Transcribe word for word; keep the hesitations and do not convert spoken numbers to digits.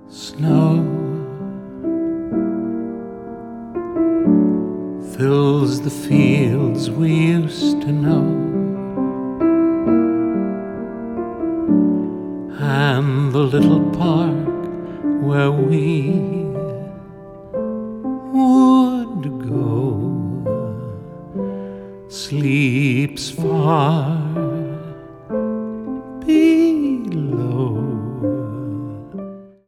Snow fills the fields we used to know, and the little park where we would go sleeps far